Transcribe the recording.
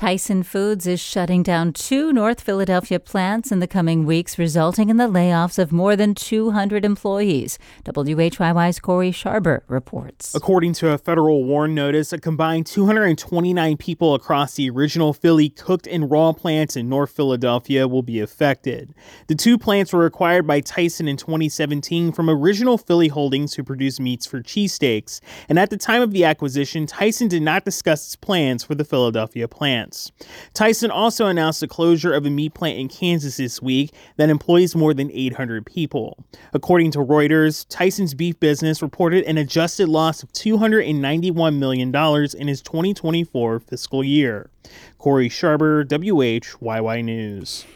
Tyson Foods is shutting down 2 North Philadelphia plants in the coming weeks, resulting in the layoffs of more than 200 employees. WHYY's Corey Sharber reports. According to a federal WARN notice, a combined 229 people across the original Philly cooked and raw plants in North Philadelphia will be affected. The 2 plants were acquired by Tyson in 2017 from original Philly Holdings, who produce meats for cheesesteaks. And at the time of the acquisition, Tyson did not discuss its plans for the Philadelphia plants. Tyson also announced the closure of a meat plant in Kansas this week that employs more than 800 people. According to Reuters, Tyson's beef business reported an adjusted loss of $291 million in its 2024 fiscal year. Corey Sharber, WHYY News.